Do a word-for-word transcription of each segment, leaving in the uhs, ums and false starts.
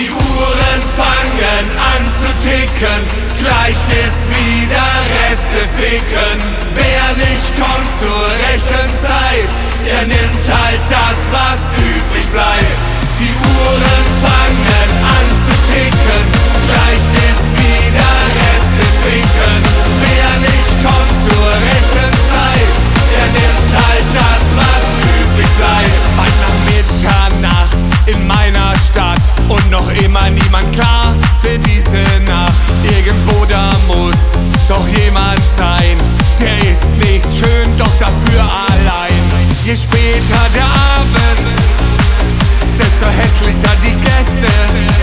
Die Uhren fangen an zu ticken, gleich ist wieder Reste ficken. Wer nicht kommt zur rechten Zeit, der nimmt halt das, was übrig bleibt. Die Uhren fangen an zu ticken, gleich ist wieder Reste ficken. Wer nicht kommt zur rechten Zeit, der nimmt halt das, was übrig bleibt. Bald nach Mitternacht in meiner Stadt und noch immer niemand klar für diese Nacht. Irgendwo da muss doch jemand sein, der ist nicht schön, doch dafür allein. Je später der Abend, desto hässlicher die Gäste.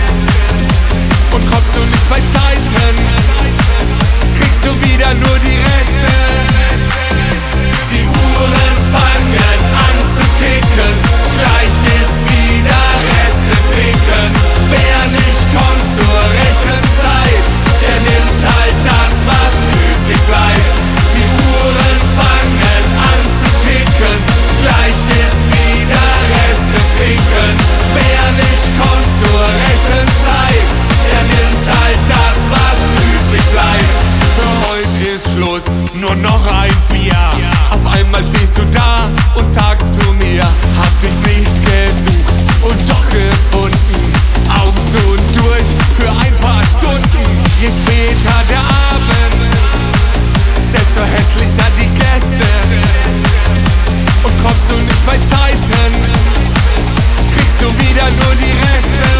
Und kommst du nicht bei Zeiten, kriegst du wieder nur die Reste. Die Uhren fangen an zu ticken, gleich ist wieder Reste ficken. Wer nicht kommt zur rechten Zeit, der nimmt halt das, was übrig bleibt. Die Uhren fangen an zu ticken, gleich ist wieder Reste ficken. Wer nicht kommt zur rechten Zeit, der nimmt halt das, was übrig bleibt. Für heute ist Schluss, nur noch ein Bier. Auf einmal stehst du da und sagst zu mir, hab dich nicht gesucht und doch gefunden. Augen zu und durch für ein paar Stunden. Je später der Abend, desto hässlicher die Gäste. Und kommst du nicht bei Zeiten, kriegst du wieder nur die Reste.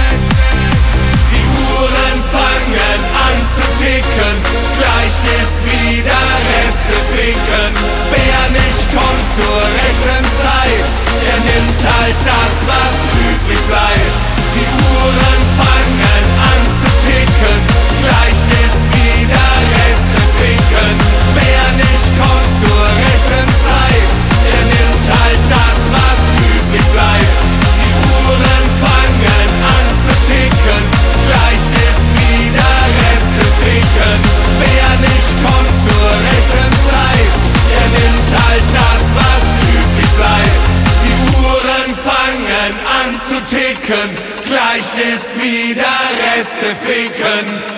Die Uhren fangen an zu ticken, gleich ist wieder Reste ficken. Wer nicht kommt zur rechten Zeit, der nimmt halt das, was übrig bleibt. Die Uhren fangen an zu ticken, gleich ist wieder Reste ficken. Wer nicht kommt zur rechten Zeit, der nimmt halt das, was übrig bleibt. Die Uhren fangen an zu ticken, gleich ist wieder Reste ficken. Wer nicht kommt zur rechten Zeit, der nimmt halt das, was übrig bleibt. Die Uhren fangen an zu ticken, gleich ist wieder Reste ficken.